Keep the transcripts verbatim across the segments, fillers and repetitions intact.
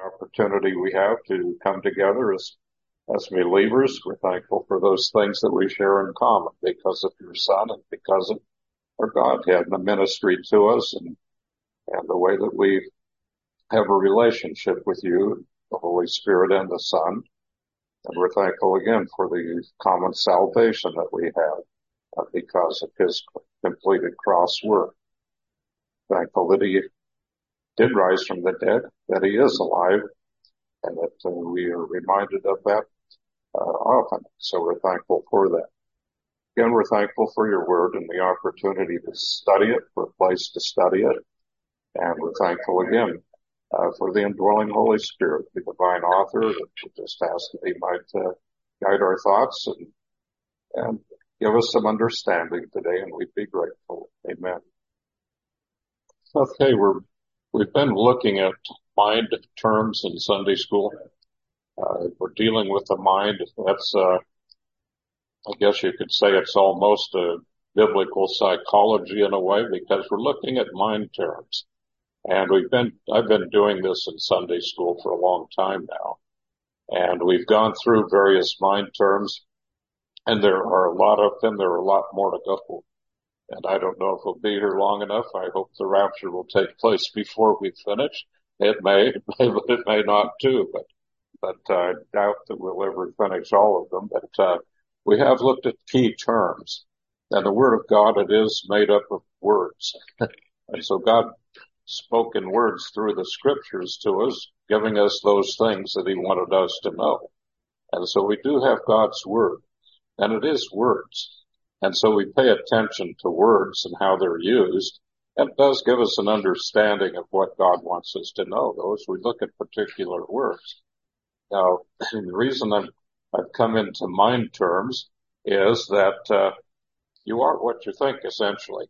opportunity we have to come together as as believers. We're thankful for those things that we share in common because of your Son and because of our Godhead and the ministry to us and, and the way that we have a relationship with you, the Holy Spirit and the Son. And we're thankful again for the common salvation that we have uh, because of his completed cross work. Thankful that he did rise from the dead, that he is alive, and that uh, we are reminded of that uh, often. So we're thankful for that. Again, we're thankful for your word and the opportunity to study it, for a place to study it. And we're thankful again uh, for the indwelling Holy Spirit, the divine author, that we just ask that he might uh, guide our thoughts and, and give us some understanding today, and we'd be grateful. Amen. Okay, we're, we've been looking at mind terms in Sunday school. Uh, we're dealing with the mind. That's, uh, I guess you could say it's almost a biblical psychology in a way because we're looking at mind terms. And we've been, I've been doing this in Sunday school for a long time now. And we've gone through various mind terms, and there are a lot of them. There are a lot more to go. And I don't know if we'll be here long enough. I hope the rapture will take place before we finish. It may, but it may not too, but, but I doubt that we'll ever finish all of them. But, uh, we have looked at key terms, and the Word of God, it is made up of words. And so God spoke in words through the Scriptures to us, giving us those things that he wanted us to know. And so we do have God's Word, and it is words. And so we pay attention to words and how they're used. And it does give us an understanding of what God wants us to know, though, as we look at particular words. Now, the reason I'm I've come into mind terms is that, uh, you are what you think, essentially.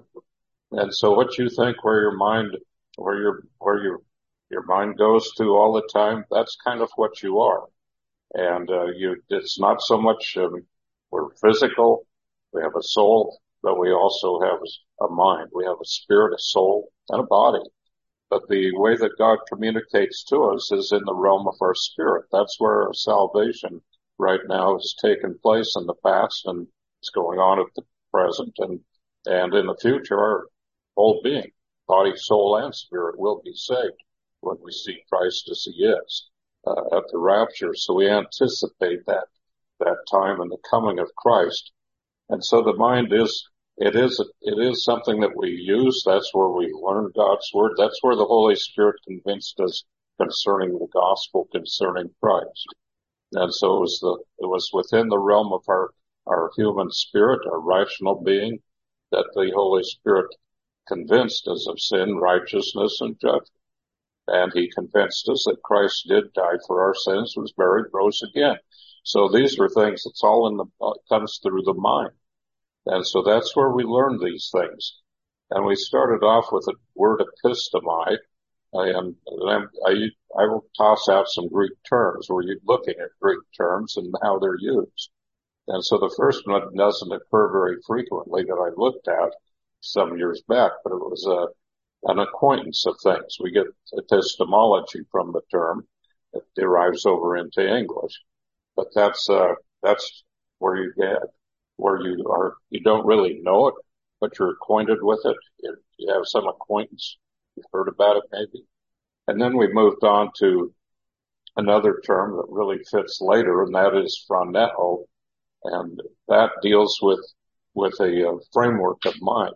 And so what you think, where your mind, where your, where your, your mind goes to all the time, that's kind of what you are. And, uh, you, it's not so much, um, we're physical, we have a soul, but we also have a mind. We have a spirit, a soul, and a body. But the way that God communicates to us is in the realm of our spirit. That's where our salvation right now has taken place in the past and it's going on at the present. And, and in the future, our whole being, body, soul, and spirit will be saved when we see Christ as he is, uh, at the rapture. So we anticipate that, that time and the coming of Christ. And so the mind is, it is, it is something that we use. That's where we learn God's word. That's where the Holy Spirit convinced us concerning the gospel, concerning Christ. And so it was the, it was within the realm of our, our human spirit, our rational being, that the Holy Spirit convinced us of sin, righteousness, and judgment. And he convinced us that Christ did die for our sins, was buried, rose again. So these are things that's all in the, uh, comes through the mind. And so that's where we learn these things. And we started off with the word epistemi. And I, I will toss out some Greek terms where you're looking at Greek terms and how they're used. And so the first one doesn't occur very frequently that I looked at some years back, but it was a, an acquaintance of things. We get epistemology from the term. It derives over into English. But that's, uh, that's where you get, where you are, you don't really know it, but you're acquainted with it. You, you have some acquaintance. You've heard about it maybe. And then we moved on to another term that really fits later, and that is phroneo. And that deals with, with a uh, framework of mind.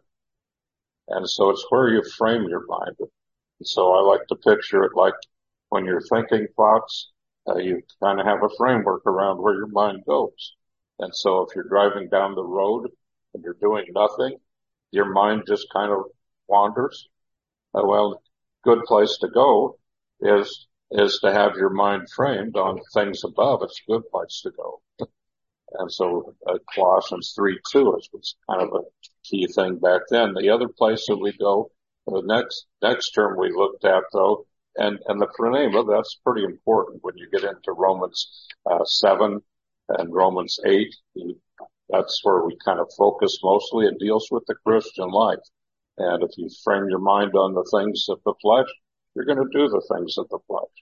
And so it's where you frame your mind. And so I like to picture it like when you're thinking thoughts, uh, you kind of have a framework around where your mind goes. And so if you're driving down the road and you're doing nothing, your mind just kind of wanders. Uh, well, good place to go is, is to have your mind framed on things above. It's a good place to go. And so uh, Colossians three two was kind of a key thing back then. The other place that we go, the next, next term we looked at though, and, and the phronema, that's pretty important when you get into Romans, uh, seven and Romans eight. That's where we kind of focus mostly. It deals with the Christian life. And if you frame your mind on the things of the flesh, you're going to do the things of the flesh.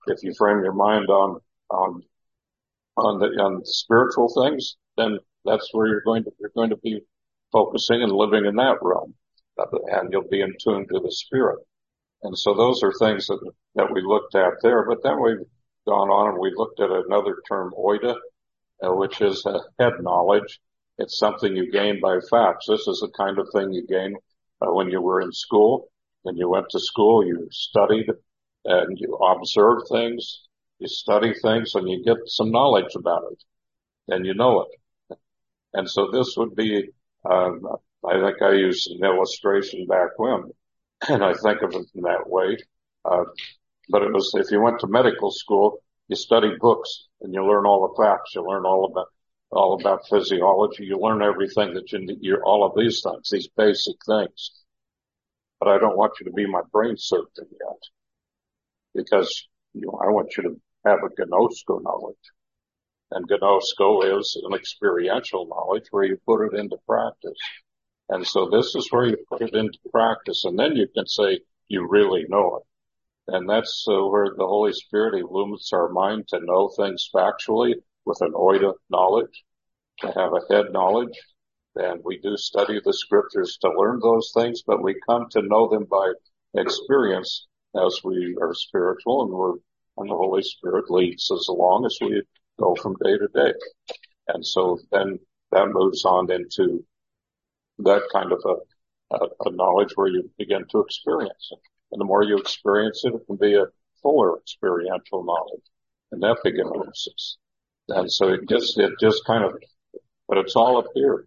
if you frame your mind on, on, on the, on spiritual things, then that's where you're going to, you're going to be focusing and living in that realm, and you'll be in tune to the spirit. And so those are things that, that we looked at there. But then we've gone on and we looked at another term, oida, uh, which is uh, head knowledge. It's something you gain by facts. This is the kind of thing you gain uh, when you were in school. When you went to school, you studied and you observe things, you study things, and you get some knowledge about it, and you know it. And so this would be, um, I think I used an illustration back when, and I think of it in that way. Uh, but it was, if you went to medical school, you study books and you learn all the facts. You learn all about, all about physiology. You learn everything that you need, you're, all of these things, these basic things. But I don't want you to be my brain surgeon yet, because, you know, I want you to have a gnosko knowledge. And gnosko is an experiential knowledge where you put it into practice. And so this is where you put it into practice, and then you can say you really know it. And that's uh, where the Holy Spirit illumines our mind to know things factually with an oida knowledge, to have a head knowledge. And we do study the scriptures to learn those things, but we come to know them by experience as we are spiritual, and we're, and the Holy Spirit leads us along as we go from day to day. And so then that moves on into that kind of a, a, a knowledge where you begin to experience it. And the more you experience it, it can be a fuller experiential knowledge, an epigenosis. And so it just, it just kind of, but it's all up here.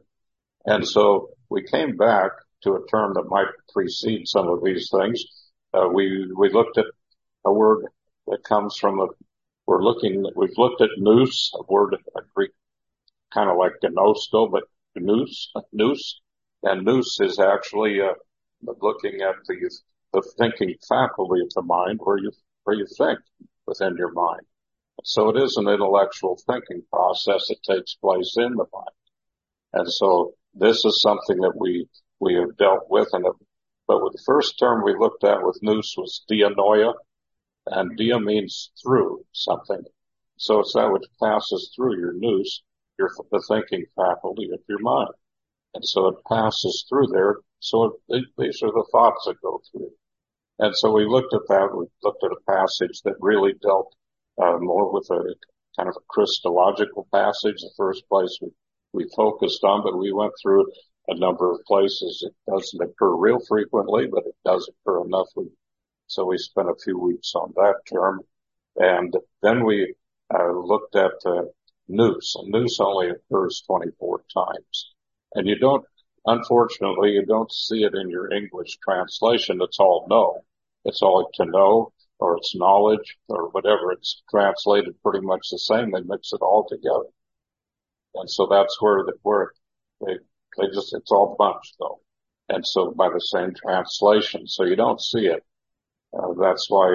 And so we came back to a term that might precede some of these things. Uh, we, we looked at a word that comes from a, we're looking, we've looked at nous, a word, a Greek, kind of like gnosko, but nous, nous, and nous is actually, uh, looking at the, the thinking faculty of the mind where you, where you think within your mind. So it is an intellectual thinking process that takes place in the mind. And so this is something that we, we have dealt with. And it, but with the first term we looked at with nous was dianoia, and dia means through something. So it's that which passes through your nous, your, the thinking faculty of your mind. And so it passes through there. So it, these are the thoughts that go through. And so we looked at that. We looked at a passage that really dealt uh, more with a kind of a Christological passage. The first place we, we focused on, but we went through a number of places. It doesn't occur real frequently, but it does occur enough. We, so we spent a few weeks on that term. And then we uh, looked at uh, nous. And nous only occurs twenty-four times. And you don't, unfortunately, you don't see it in your English translation. It's all know. It's all to know, or it's knowledge, or whatever. It's translated pretty much the same. They mix it all together. And so that's where the, where they, they just, it's all bunched though. And so by the same translation. So you don't see it. Uh, that's why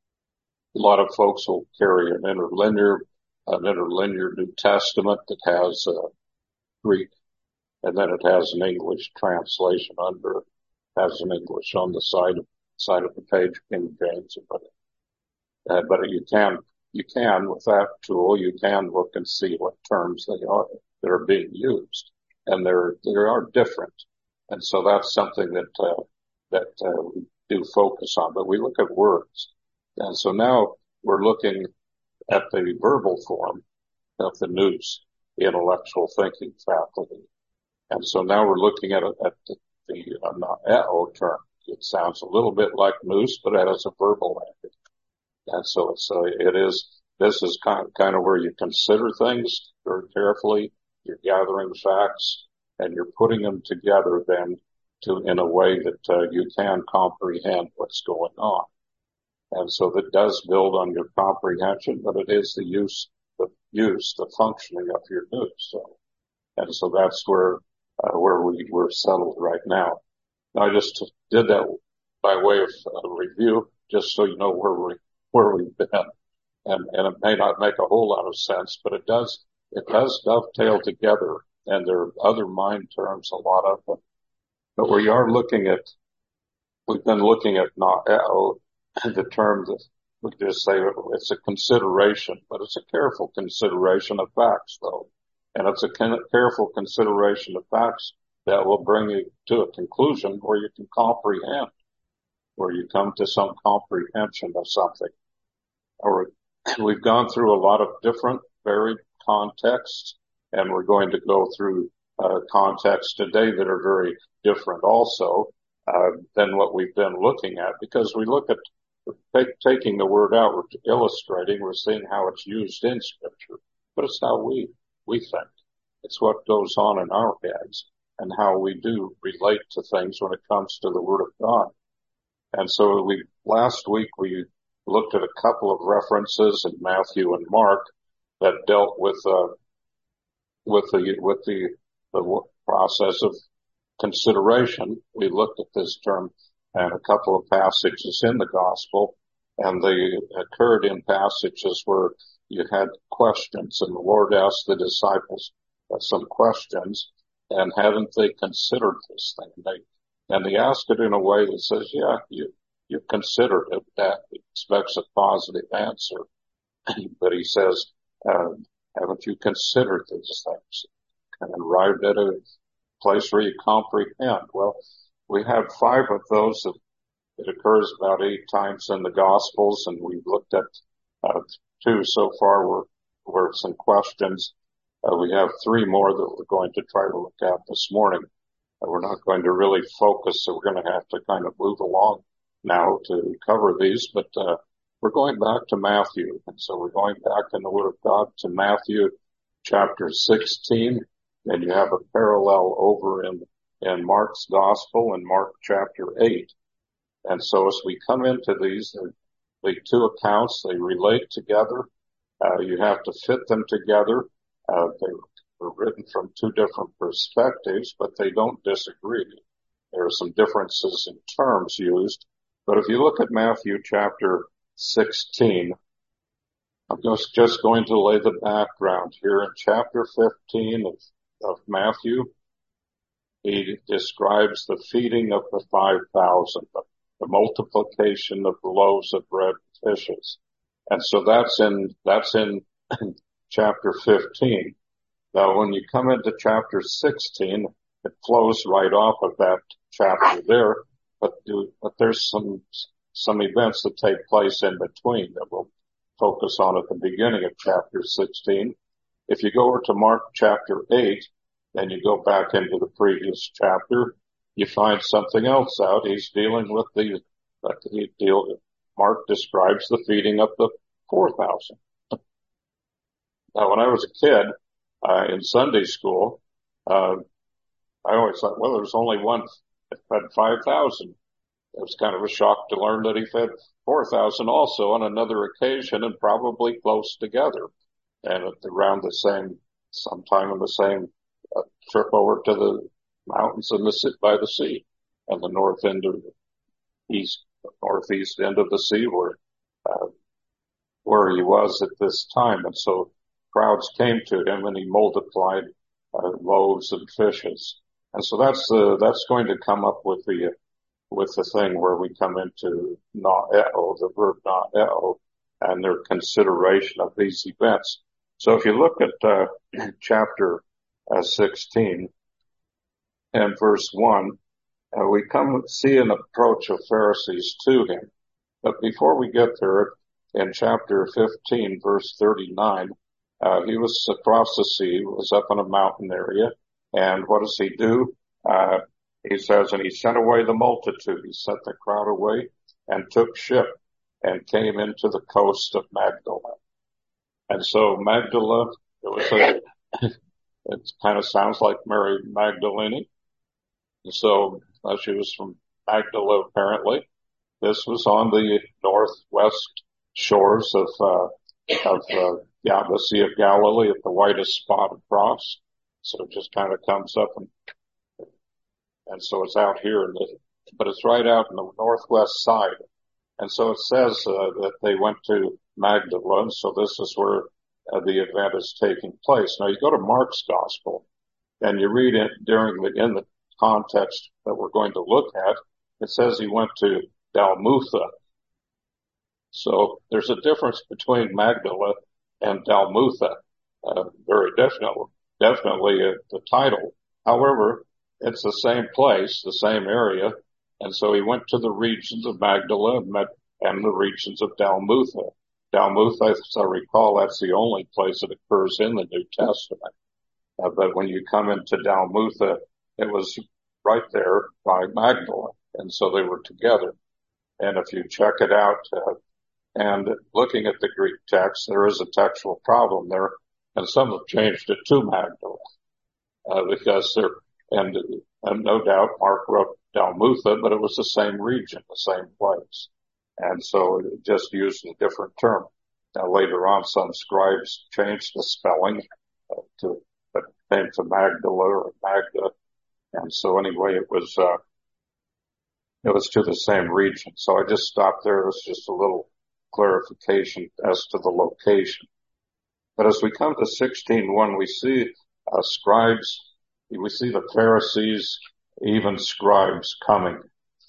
a lot of folks will carry an interlinear, an interlinear New Testament that has, uh, Greek, and then it has an English translation under, has an English on the side of, side of the page, King James. But, uh, but you can, you can, with that tool, you can look and see what terms they are, that are being used. And they're, they are different. And so that's something that, uh, that, uh, we do focus on, but we look at words. And so now we're looking at the verbal form of the nous, the intellectual thinking faculty. And so now we're looking at, at the, the uh, eo term. It sounds a little bit like nous, but it has a verbal ending. And so it's, uh, it is, this is kind of, kind of where you consider things very carefully. You're gathering facts and you're putting them together then to, in a way that, uh, you can comprehend what's going on. And so that does build on your comprehension, but it is the use, the use, the functioning of your nous. So, and so that's where, uh, where we, we're settled right now. Now I just did that by way of uh, review, just so you know where we, where we've been. And, and it may not make a whole lot of sense, but it does, it does dovetail together. And there are other mind terms, a lot of them. But we are looking at, we've been looking at now, the term, the, we just say it's a consideration, but it's a careful consideration of facts, though. And it's a careful consideration of facts that will bring you to a conclusion where you can comprehend, where you come to some comprehension of something. Or we've gone through a lot of different varied contexts, and we're going to go through uh, contexts today that are very different also uh, than what we've been looking at, because we look at take, taking the word out, we're illustrating, we're seeing how it's used in Scripture, but it's how we we think. It's what goes on in our heads and how we do relate to things when it comes to the Word of God. And so we last week we looked at a couple of references in Matthew and Mark that dealt with uh, with the with the the process of consideration. We looked at this term and a couple of passages in the gospel, and they occurred in passages where you had questions, and the Lord asked the disciples some questions, and hadn't they considered this thing? And they and they asked it in a way that says, yeah, you you've considered it. That expects a positive answer, but he says, uh, haven't you considered these things? And arrived at a place where you comprehend. Well, we have five of those. It occurs about eight times in the Gospels, and we've looked at uh, two so far were, were some questions. Uh, we have three more that we're going to try to look at this morning. Uh, we're not going to really focus, so we're going to have to kind of move along now to cover these, but uh, we're going back to Matthew. And so we're going back in the Word of God to Matthew chapter sixteen, and you have a parallel over in, in Mark's Gospel in Mark chapter eight. And so as we come into these, the two accounts, they relate together. Uh, you have to fit them together. Uh, they were written from two different perspectives, but they don't disagree. There are some differences in terms used. But if you look at Matthew chapter sixteen, I'm just, just going to lay the background here. In chapter fifteen of, of Matthew, he describes the feeding of the five thousand, the, the multiplication of the loaves of bread and fishes. And so that's in, that's in chapter fifteen. Now, when you come into chapter sixteen, it flows right off of that chapter there, but, do, but there's some, some events that take place in between that we'll focus on at the beginning of chapter sixteen. If you go over to Mark chapter eight, then you go back into the previous chapter, you find something else out. He's dealing with the, uh, he deal, Mark describes the feeding of the four thousand. Now, when I was a kid, uh, in Sunday school, uh, I always thought, well, there's only one that fed five thousand. It was kind of a shock to learn that he fed four thousand also on another occasion, and probably close together, and at around the same, sometime in the same uh, trip over to the mountains in the by the sea, and the north end of the east, northeast end of the sea, where uh, where he was at this time. And so crowds came to him, and he multiplied uh, loaves and fishes. And so that's uh, that's going to come up with the with the thing where we come into na'eo, the verb na'eo, and their consideration of these events. So if you look at uh, chapter uh, sixteen and verse one, uh, we come see an approach of Pharisees to him. But before we get there, in chapter fifteen, verse thirty-nine, uh, he was across the sea, was up in a mountain area, and what does he do? Uh, he says, and he sent away the multitude. He sent the crowd away and took ship and came into the coast of Magdala. And so Magdala, it was a, it kind of sounds like Mary Magdalene. And so uh, she was from Magdala, apparently. This was on the northwest shores of, uh, of, uh, yeah, the Sea of Galilee at the widest spot across. So it just kind of comes up and, and so it's out here in the, but it's right out in the northwest side. And so it says, uh, that they went to Magdala. And so this is where uh, the event is taking place. Now you go to Mark's gospel and you read it during the, in the context that we're going to look at. It says he went to Dalmutha. So there's a difference between Magdala and Dalmutha, uh, very definitely, definitely uh, the title. However, it's the same place, the same area. And so he went to the regions of Magdala and, met, and the regions of Dalmutha. Dalmutha, as I recall, that's the only place that occurs in the New Testament. Uh, but when you come into Dalmutha, it was right there by Magdala. And so they were together. And if you check it out, uh, and looking at the Greek text, there is a textual problem there. And some have changed it to Magdala, uh, because they're, and, and no doubt Mark wrote Dalmutha, but it was the same region, the same place. And so it just used a different term. Now later on, some scribes changed the spelling uh, to, it came to Magdala or Magda. And so anyway, it was, uh, it was to the same region. So I just stopped there. It was just a little clarification as to the location. But as we come to sixteen one, we see uh, scribes, we see the Pharisees, even scribes coming,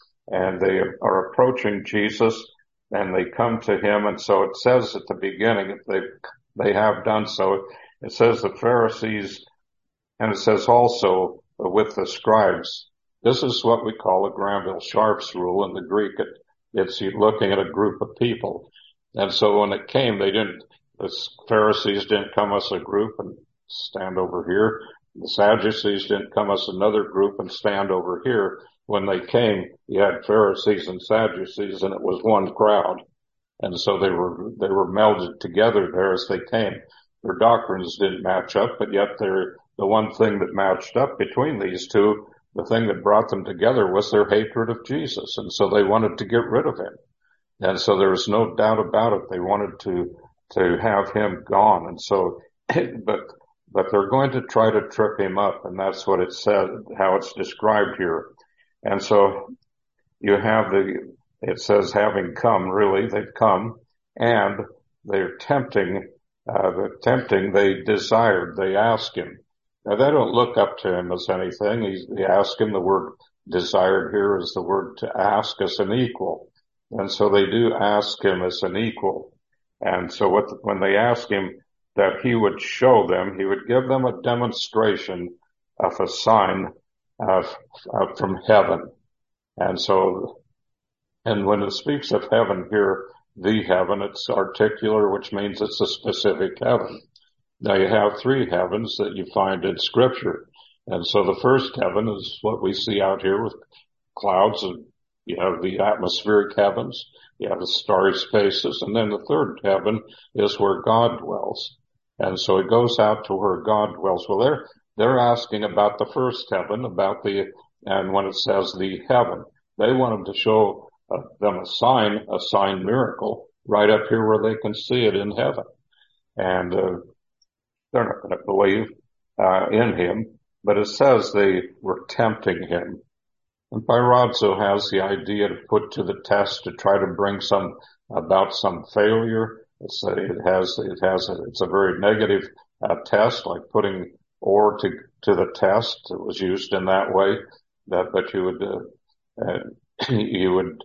and they are approaching Jesus, and they come to him. And so it says at the beginning, they they have done so. It says the Pharisees, and it says also with the scribes. This is what we call a Granville-Sharp's rule in the Greek. It, it's looking at a group of people. And so when it came, they didn't, the Pharisees didn't come as a group and stand over here. The Sadducees didn't come as another group and stand over here. When they came, you had Pharisees and Sadducees, and it was one crowd. And so they were, they were melded together there as they came. Their doctrines didn't match up, but yet they're, the one thing that matched up between these two, the thing that brought them together was their hatred of Jesus. And so they wanted to get rid of him. And so there was no doubt about it. They wanted to, to have him gone. And so, but, but they're going to try to trip him up. And that's what it said, how it's described here. And so you have the, it says having come, really, they've come, and they're tempting, uh, the tempting they desired, they asked him. Now they don't look up to him as anything. He, they ask him, the word desired here is the word to ask as an equal. And so they do ask him as an equal. And so what, when they ask him that he would show them, he would give them a demonstration of a sign of, of from heaven. And so, and when it speaks of heaven here, the heaven, it's articular, which means it's a specific heaven. Now you have three heavens that you find in scripture. And so the first heaven is what we see out here with clouds, and you have the atmospheric heavens, you have the starry spaces, and then the third heaven is where God dwells. And so it goes out to where God dwells. Well, they're, they're asking about the first heaven, about the, and when it says the heaven, they want him to show uh, them a sign, a sign miracle right up here where they can see it in heaven. And, uh, they're not going to believe, uh, in him, but it says they were tempting him. And Pyrazzo has the idea to put to the test to try to bring some about some failure. It's a, it has it has a, it's a very negative uh, test, like putting ore to to the test. It was used in that way. That but you would uh, uh, you would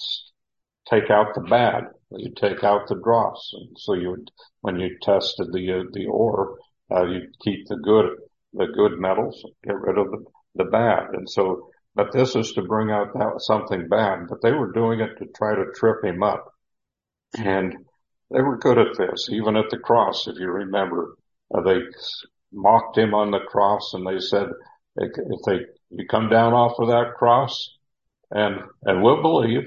take out the bad, you take out the dross, and so you would when you tested the uh, the ore, uh, you keep the good the good metals, get rid of the the bad, and so. But this is to bring out that, something bad. But they were doing it to try to trip him up. And they were good at this, even at the cross, if you remember. Uh, they mocked him on the cross, and they said, if they, you come down off of that cross, and, and we'll believe.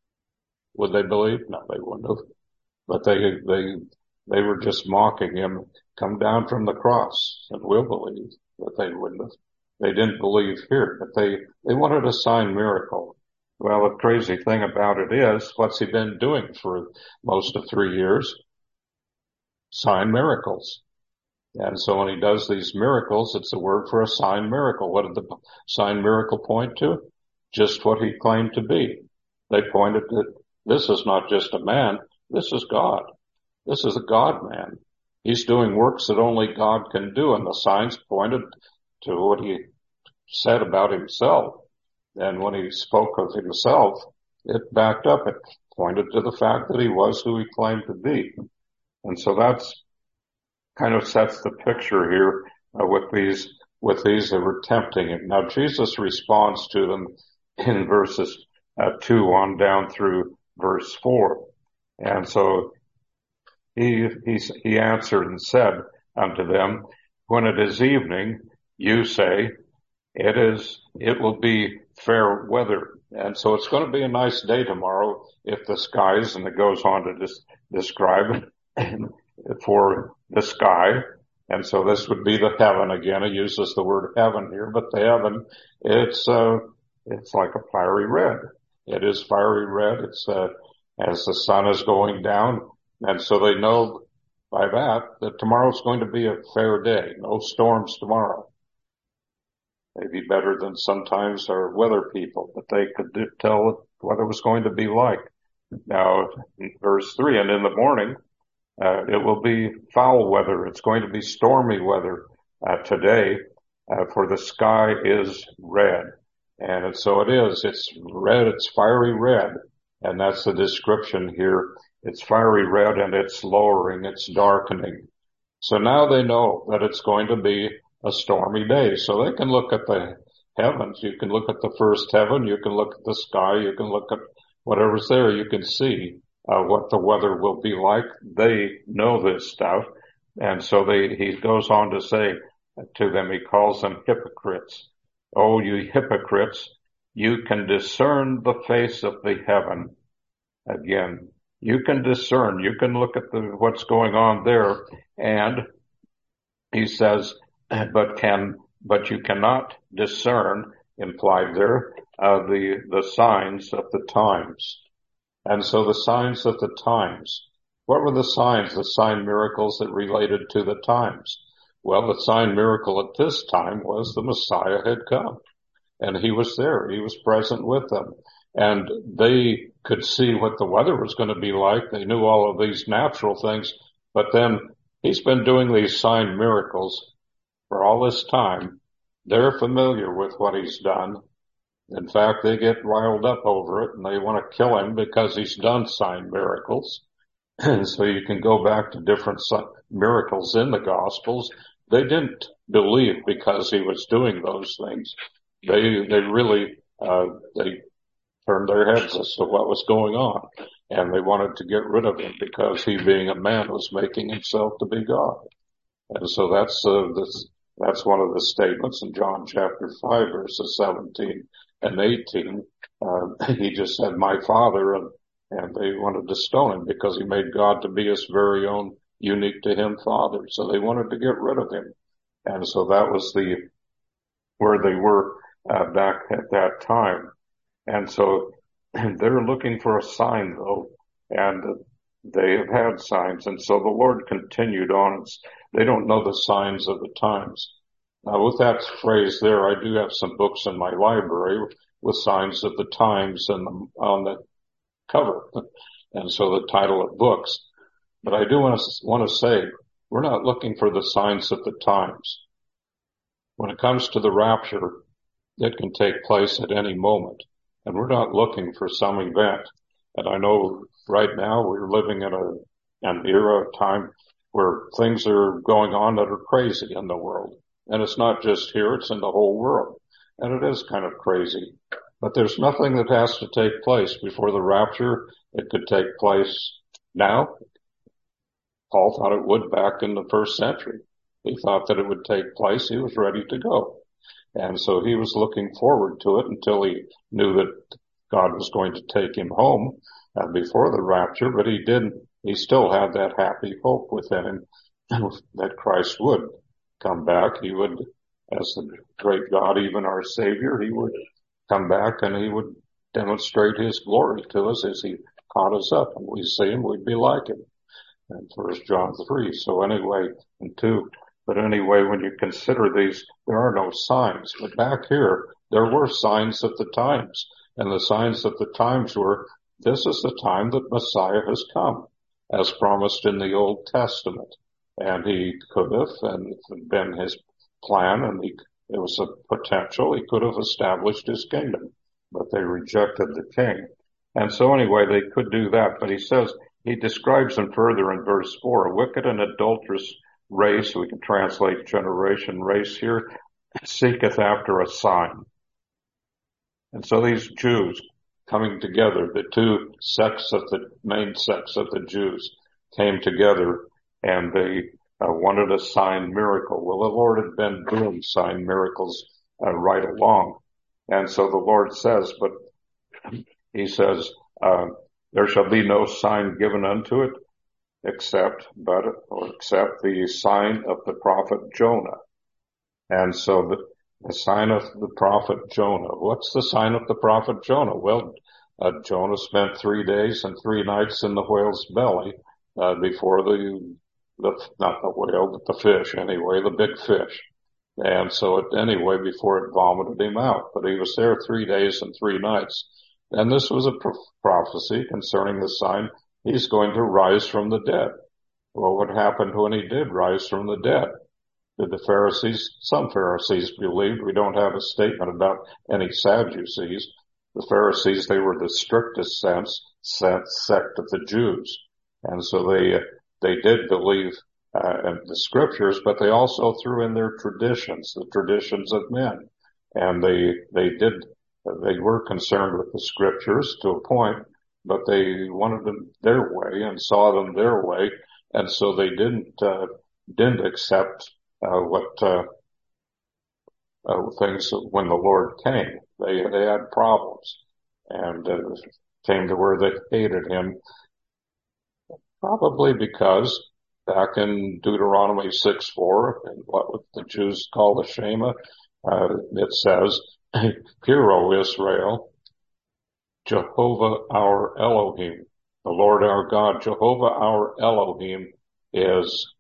Would they believe? No, they wouldn't have. But they, they, they were just mocking him. Come down from the cross, and we'll believe. But they wouldn't have. They didn't believe here, but they, they wanted a sign miracle. Well, the crazy thing about it is, what's he been doing for most of three years? Sign miracles. And so when he does these miracles, it's a word for a sign miracle. What did the sign miracle point to? Just what he claimed to be. They pointed that this is not just a man, this is God. This is a God man. He's doing works that only God can do, and the signs pointed to what he said about himself. And when he spoke of himself, it backed up it. pointed to the fact that he was who he claimed to be. And so that's kind of sets the picture here uh, with these, with these that were tempting him. Now Jesus responds to them in verses uh, two on down through verse four. And so he, he, he answered and said unto them, when it is evening, you say, it is, it will be fair weather. And so it's going to be a nice day tomorrow if the skies, and it goes on to just describe for the sky. And so this would be the heaven again. It uses the word heaven here, but the heaven, it's, uh, it's like a fiery red. It is fiery red. It's, uh, as the sun is going down. And so they know by that that tomorrow's going to be a fair day. No storms tomorrow. Maybe better than sometimes our weather people, but they could tell what it was going to be like. Now, verse three, and in the morning, uh, it will be foul weather. It's going to be stormy weather, uh, today, uh, for the sky is red. And so it is. It's red. It's fiery red. And that's the description here. It's fiery red and it's lowering. It's darkening. So now they know that it's going to be a stormy day. So they can look at the heavens. You can look at the first heaven. You can look at the sky. You can look at whatever's there. You can see uh, what the weather will be like. They know this stuff. And so they, he goes on to say to them, he calls them hypocrites. Oh, you hypocrites, you can discern the face of the heaven. Again, you can discern. You can look at the, what's going on there. And he says, but can, but you cannot discern, implied there, uh, the, the signs of the times. And so the signs of the times. What were the signs, the sign miracles that related to the times? Well, the sign miracle at this time was the Messiah had come. And he was there. He was present with them. And they could see what the weather was going to be like. They knew all of these natural things. But then he's been doing these sign miracles for all this time. They're familiar with what he's done. In fact, they get riled up over it and they want to kill him because he's done sign miracles. And so you can go back to different miracles in the Gospels. They didn't believe because he was doing those things. They, they really, uh, they turned their heads as to what was going on. And they wanted to get rid of him because he, being a man, was making himself to be God. And so that's, uh, this, that's one of the statements in John chapter five, verses seventeen and eighteen. Uh, he just said, my Father, and, and they wanted to stone him because he made God to be his very own, unique to him Father. So they wanted to get rid of him. And so that was the, where they were, uh, back at that time. And so they're looking for a sign though, and they have had signs. And so the Lord continued on. They don't know the signs of the times. Now with that phrase there, I do have some books in my library with signs of the times and on the cover. And so the title of books. But I do want to, want to say, we're not looking for the signs of the times. When it comes to the rapture, it can take place at any moment. And we're not looking for some event. And I know right now we're living in a, an era of time where things are going on that are crazy in the world. And it's not just here, it's in the whole world. And it is kind of crazy. But there's nothing that has to take place before the rapture. It could take place now. Paul thought it would back in the first century. He thought that it would take place. He was ready to go. And so he was looking forward to it until he knew that God was going to take him home uh, before the rapture, but he didn't, he still had that happy hope within him that Christ would come back. He would, as the great God, even our Savior, he would come back and he would demonstrate his glory to us as he caught us up, and we see him, we'd be like him. And First John three. So anyway, and two. But anyway, when you consider these, there are no signs. But back here, there were signs of the times. And the signs of the times were, this is the time that Messiah has come, as promised in the Old Testament. And he could have, and been his plan, and he, it was a potential, he could have established his kingdom. But they rejected the king. And so anyway, they could do that. But he says, he describes them further in verse four, a wicked and adulterous race, we can translate generation race here, seeketh after a sign. And so these Jews coming together, the two sects of the main sects of the Jews came together, and they uh, wanted a sign miracle. Well, the Lord had been doing sign miracles uh, right along. And so the Lord says, but he says, uh, there shall be no sign given unto it except, but, or except the sign of the prophet Jonah. And so the, the sign of the prophet Jonah. What's the sign of the prophet Jonah? Well, uh, Jonah spent three days and three nights in the whale's belly, uh, before the, the, not the whale, but the fish anyway, the big fish. And so it, anyway, before it vomited him out, but he was there three days and three nights. And this was a pro- prophecy concerning the sign. He's going to rise from the dead. Well, what happened when he did rise from the dead? Did the Pharisees, some Pharisees believed, we don't have a statement about any Sadducees. The Pharisees, they were the strictest sense, sense sect of the Jews. And so they, they did believe, uh, in the scriptures, but they also threw in their traditions, the traditions of men. And they, they did, they were concerned with the scriptures to a point, but they wanted them their way and saw them their way. And so they didn't, uh, didn't accept Uh, what, uh, uh, things when the Lord came. They, they had problems and, uh, came to where they hated him, probably because back in Deuteronomy six four, and what the Jews call the Shema, uh, it says, Hear, O Israel, Jehovah our Elohim, the Lord our God, Jehovah our Elohim is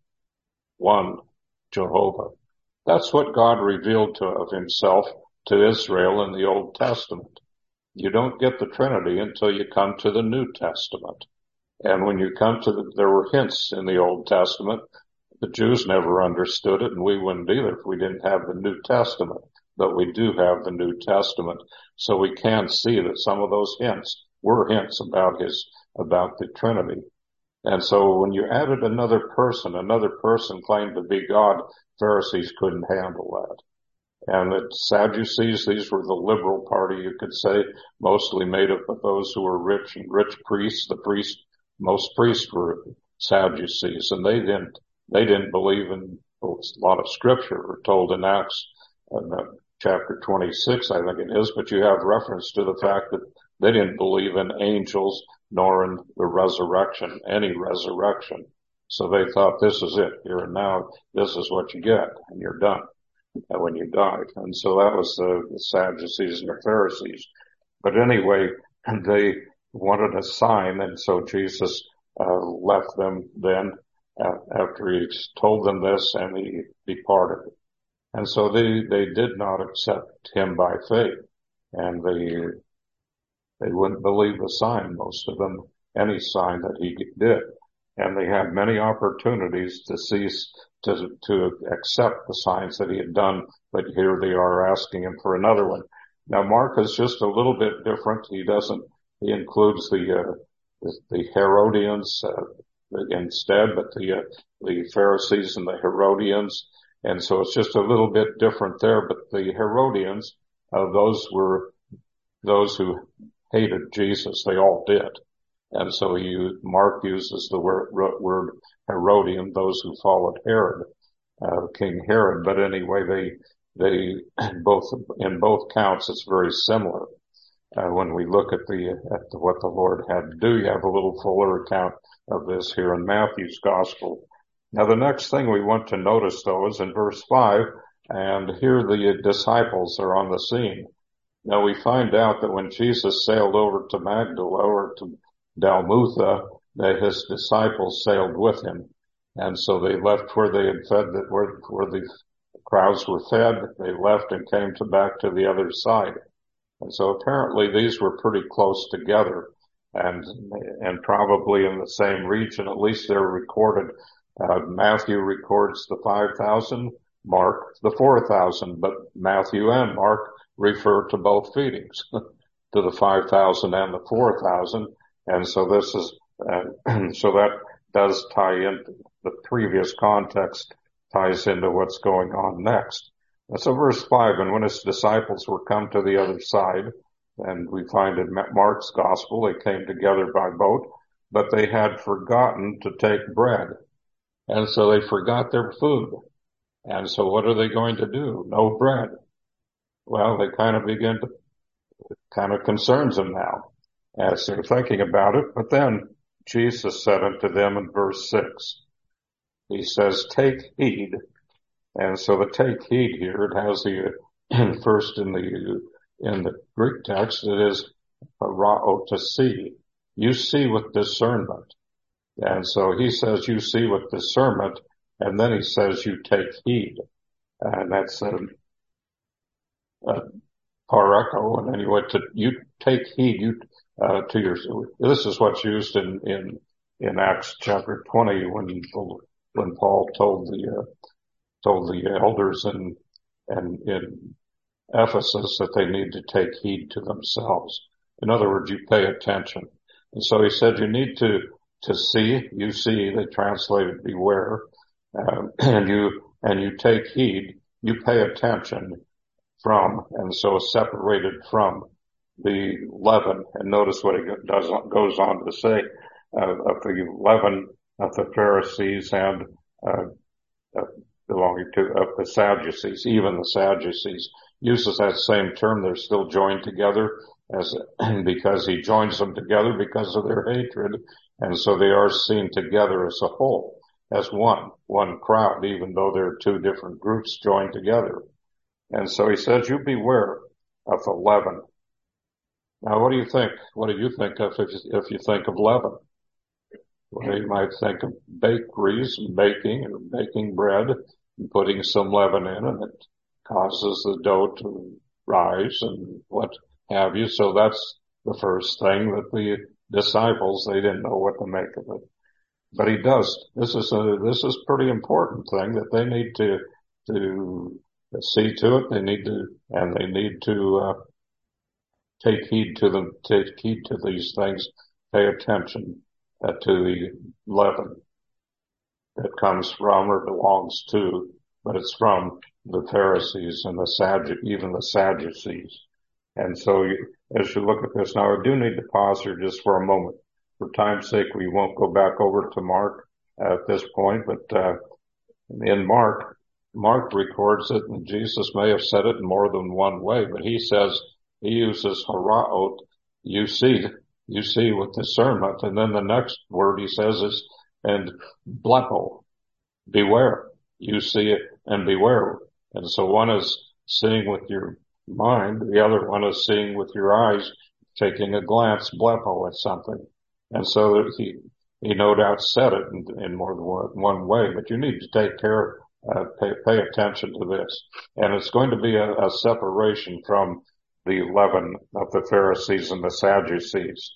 one Jehovah. That's what God revealed to of himself to Israel in the Old Testament. You don't get the Trinity until you come to the New Testament. And when you come to the, there were hints in the Old Testament. The Jews never understood it, and we wouldn't either if we didn't have the New Testament. But we do have the New Testament, so we can see that some of those hints were hints about his, about the Trinity. And so when you added another person, another person claimed to be God, Pharisees couldn't handle that. And the Sadducees, these were the liberal party, you could say, mostly made up of those who were rich and rich priests. The priests, most priests were Sadducees, and they didn't, they didn't believe in well, a lot of scripture. We're told in Acts, uh, chapter twenty-six, I think it is, but you have reference to the fact that they didn't believe in angels nor in the resurrection, any resurrection. So they thought, this is it, here and now, this is what you get, and you're done when you die. And so that was the, the Sadducees and the Pharisees. But anyway, they wanted a sign, and so Jesus uh, left them then uh, after he told them this, and he departed. And so they, they did not accept him by faith, and they They wouldn't believe the sign, most of them, any sign that he did. And they had many opportunities to cease, to, to accept the signs that he had done, but here they are asking him for another one. Now Mark is just a little bit different. He doesn't, he includes the, uh, the, the Herodians, uh, instead, but the, uh, the Pharisees and the Herodians. And so it's just a little bit different there, but the Herodians, uh, those were those who hated Jesus. They all did. And so he, Mark uses the word, word Herodian, those who followed Herod, uh, King Herod. But anyway, they, they both, in both counts, it's very similar. Uh, when we look at the, at the, what the Lord had to do, you have a little fuller account of this here in Matthew's gospel. Now the next thing we want to notice though is in verse five, and here the disciples are on the scene. Now we find out that when Jesus sailed over to Magdala or to Dalmutha, that his disciples sailed with him. And so they left where they had fed, that where, where the crowds were fed, they left and came to back to the other side. And so apparently these were pretty close together and, and probably in the same region. At least they're recorded. Uh, Matthew records the five thousand, Mark the four thousand, but Matthew and Mark refer to both feedings. to the five thousand and the four thousand. And so this is, uh, so that does tie in the previous context, ties into what's going on next. And so verse five, and when his disciples were come to the other side, and we find in Mark's gospel, they came together by boat, but they had forgotten to take bread. And so they forgot their food. And so what are they going to do? No bread. Well, they kind of begin to, it kind of concerns them now as they're thinking about it. But then Jesus said unto them in verse six, he says, take heed. And so the take heed here, it has the, first in the, in the Greek text, it is parao, to see. You see with discernment. And so he says you see with discernment, and then he says you take heed. And that's a, a pareko, and then you went to, you take heed, you, uh, to your, this is what's used in, in, in Acts chapter twenty when, when Paul told the, uh, told the elders in, and in Ephesus that they need to take heed to themselves. In other words, you pay attention. And so he said you need to, to see, you see, they translated beware, uh, and you, and you take heed, you pay attention from, and so separated from the leaven. And notice what it does, goes on to say, uh, of the leaven of the Pharisees and, uh, uh belonging to, of the Sadducees, even the Sadducees, uses that same term. They're still joined together as, because he joins them together because of their hatred. And so they are seen together as a whole, as one, one crowd, even though they're two different groups joined together. And so he says, you beware of the leaven. Now, what do you think? What do you think of if, if you think of leaven? Well, you might think of bakeries and baking and baking bread and putting some leaven in, and it causes the dough to rise and what have you. So that's the first thing that the disciples, they didn't know what to make of it. But he does. This is a, this is a pretty important thing that they need to, to see to it. They need to, and they need to, uh, take heed to them, take heed to these things, pay attention uh, to the leaven that comes from or belongs to, but it's from the Pharisees and the Sadducees, even the Sadducees. And so you, as you look at this now, I do need to pause here just for a moment. For time's sake, we won't go back over to Mark at this point, but, uh, in Mark, Mark records it, and Jesus may have said it in more than one way, but he says, he uses haraot, you see, you see with discernment, and then the next word he says is, and blepo, beware, you see it and beware. And so one is seeing with your mind, the other one is seeing with your eyes, taking a glance, blepo, at something. And so he, he no doubt said it in, in more than one, one way, but you need to take care, uh, pay, pay attention to this. And it's going to be a, a separation from the leaven of the Pharisees and the Sadducees.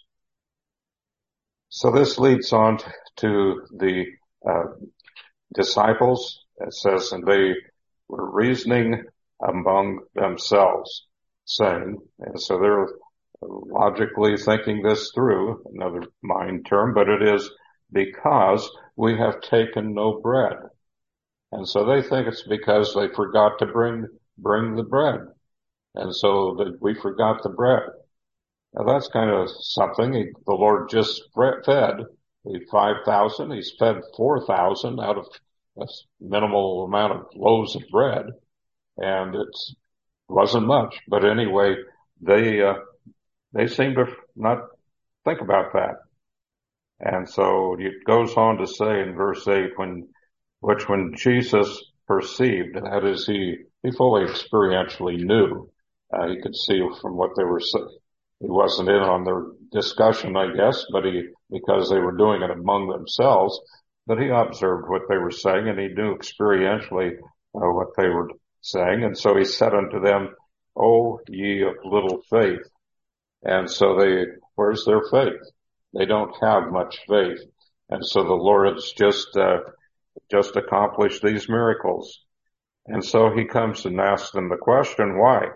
So this leads on to the, uh, disciples. It says, and they were reasoning among themselves, saying, and so they're logically thinking this through, another mind term, but it is because we have taken no bread. And so they think it's because they forgot to bring, bring the bread. And so that we forgot the bread. Now that's kind of something. He, the Lord just fed five thousand. He's fed four thousand out of a minimal amount of loaves of bread. And it wasn't much. But anyway, they, uh, they seem to not think about that. And so it goes on to say in verse eight, when, which when Jesus perceived, that is, he, he fully experientially knew, uh, he could see from what they were saying. He wasn't in on their discussion, I guess, but he, because they were doing it among themselves, but he observed what they were saying and he knew experientially uh, what they were saying. And so he said unto them, O ye of little faith. And so they, where's their faith? They don't have much faith. And so the Lord has just, uh, just accomplished these miracles. And so he comes and asks them the question, why?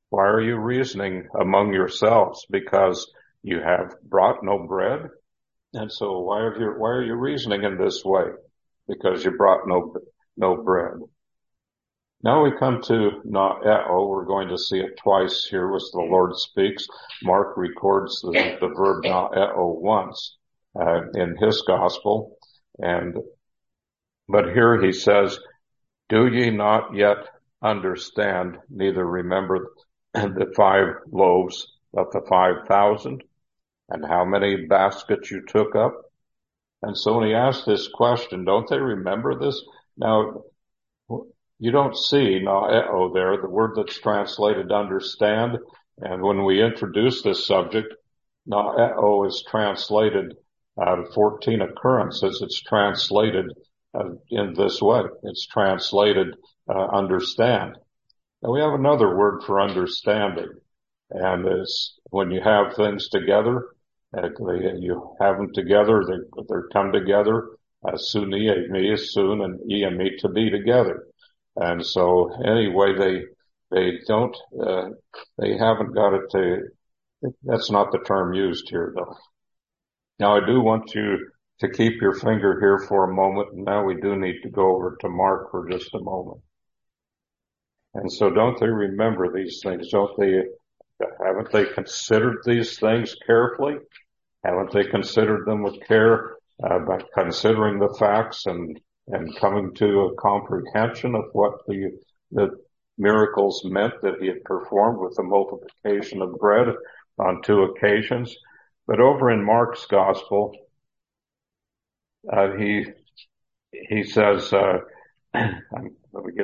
Why are you reasoning among yourselves? Because you have brought no bread? And so why are you, why are you reasoning in this way? Because you brought no, no bread. Now we come to na'eo. We're going to see it twice here as the Lord speaks. Mark records the, the verb na'eo once, uh, in his gospel. And, but here he says, do ye not yet understand, neither remember the five loaves of the five thousand and how many baskets you took up? And so when he asked this question, don't they remember this? Now, you don't see na'eo there, the word that's translated understand. And when we introduce this subject, na'eo is translated out of fourteen occurrences. It's translated uh, in this way. It's translated uh, understand. Now we have another word for understanding, and it's when you have things together, uh, they, you have them together, they, they come together, uh, suni, me is soon, and iami to be together. And so anyway, they, they don't, uh, they haven't got it to, that's not the term used here though. Now I do want you to keep your finger here for a moment. And now we do need to go over to Mark for just a moment. And so don't they remember these things? Don't they, haven't they considered these things carefully? Haven't they considered them with care, uh, by considering the facts and and coming to a comprehension of what the, the miracles meant that he had performed with the multiplication of bread on two occasions? But over in Mark's gospel, uh, he, he says, uh, let me get,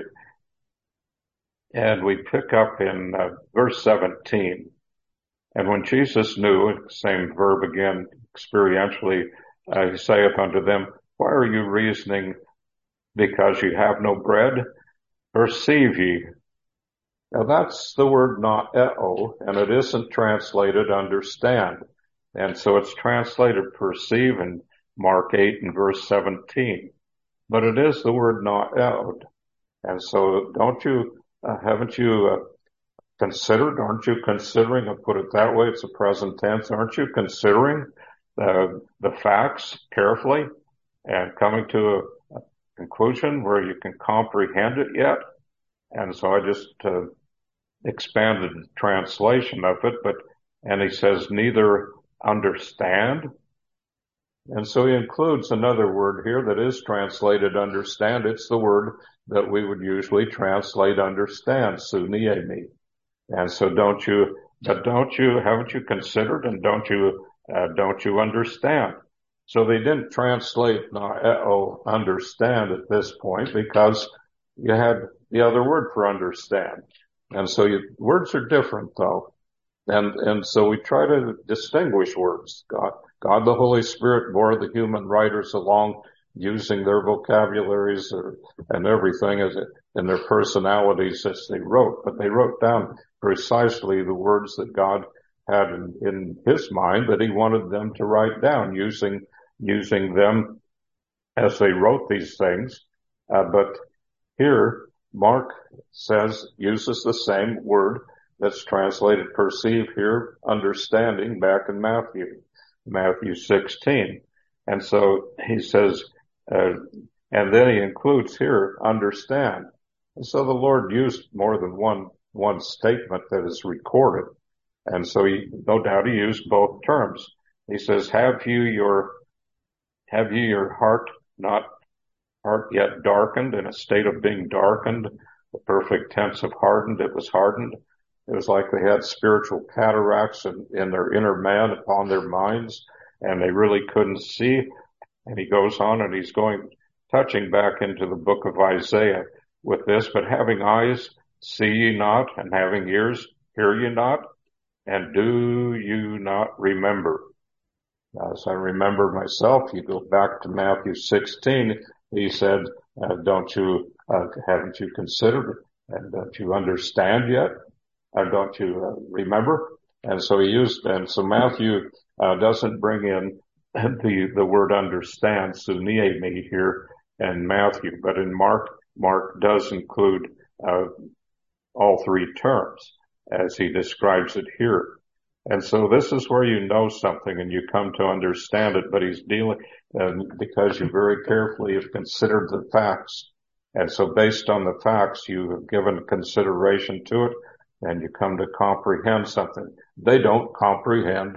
and we pick up in uh, verse seventeen. And when Jesus knew, same verb again, experientially, uh, he saith unto them, why are you reasoning because you have no bread? Perceive ye. Now that's the word na'eo, and it isn't translated understand. And so it's translated perceive in Mark eight and verse seventeen. But it is the word na'eo. And so don't you, uh, haven't you uh, considered, aren't you considering, I'll put it that way, it's a present tense, aren't you considering the, the facts carefully and coming to a, a conclusion where you can comprehend it yet? And so I just uh, expanded the translation of it, but, and he says, neither understand. And so he includes another word here that is translated understand. It's the word that we would usually translate understand, suniemi. And so don't you, but don't you, haven't you considered and don't you, uh, don't you understand? So they didn't translate na'eo understand at this point because you had the other word for understand. And so you, words are different though. And, and so we try to distinguish words. God, God the Holy Spirit bore the human writers along using their vocabularies or, and everything as it, and their personalities as they wrote, but they wrote down precisely the words that God had in, in his mind that he wanted them to write down, using, using them as they wrote these things. Uh, but here, Mark says, uses the same word that's translated perceive here, understanding, back in Matthew, Matthew sixteen. And so he says, uh, and then he includes here, understand. And so the Lord used more than one, one statement that is recorded. And so he, no doubt he used both terms. He says, have you your, have you your heart not, heart yet darkened, in a state of being darkened? The perfect tense of hardened, it was hardened. It was like they had spiritual cataracts in, in their inner man upon their minds, and they really couldn't see. And he goes on and he's going, touching back into the book of Isaiah with this, but having eyes, see ye not, and having ears, hear ye not, and do you not remember? As I remember myself, you go back to Matthew sixteen, he said, uh, don't you, uh, haven't you considered and don't you understand yet? Or don't you uh, remember? And so he used, and so Matthew, uh, doesn't bring in the, the word understand, suniemi here in Matthew, but in Mark, Mark does include, uh, all three terms. as he describes it here. And so this is where you know something and you come to understand it, but he's dealing, um, because you very carefully have considered the facts. And so based on the facts, you have given consideration to it and you come to comprehend something. They don't comprehend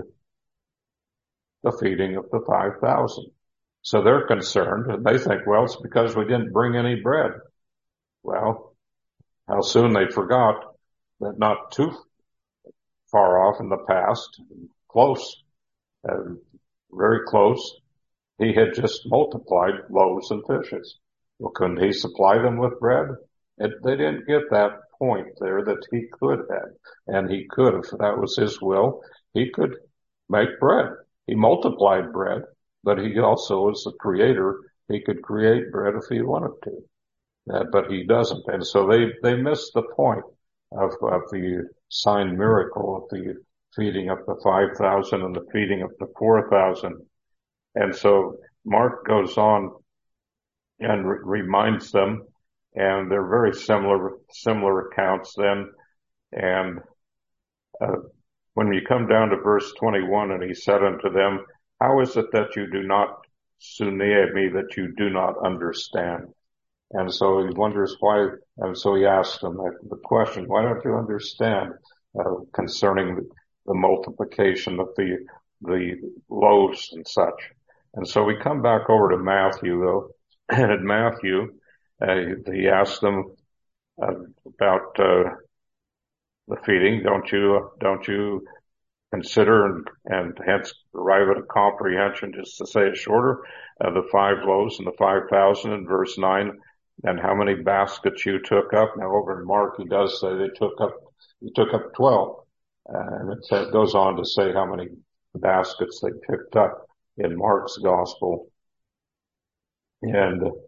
the feeding of the five thousand. So they're concerned and they think, well, it's because we didn't bring any bread. Well, how soon they forgot that not too far off in the past, close, uh, very close, he had just multiplied loaves and fishes. Well, couldn't he supply them with bread? It, they didn't get that point there that he could have, and he could have. That was his will. He could make bread. He multiplied bread, but he also, as the creator, he could create bread if he wanted to, uh, but he doesn't. And so they, they missed the point of, of the sign miracle of the feeding of the five thousand and the feeding of the four thousand. And so Mark goes on and re- reminds them, and they're very similar, similar accounts then. And, uh, when you come down to verse twenty-one, and he said unto them, how is it that you do not sunea me, that you do not understand? And so he wonders why, and so he asks them the question, why don't you understand, uh, concerning the, the multiplication of the, the loaves and such? And so we come back over to Matthew though, and in Matthew, uh, he asks them, uh, about, uh, the feeding. Don't you, don't you consider and, and hence arrive at a comprehension, just to say it shorter, uh, the five loaves and the five thousand in verse nine, and how many baskets you took up. Now over in Mark, he does say they took up, he took up twelve. Uh, and it says, goes on to say how many baskets they picked up in Mark's gospel. And uh,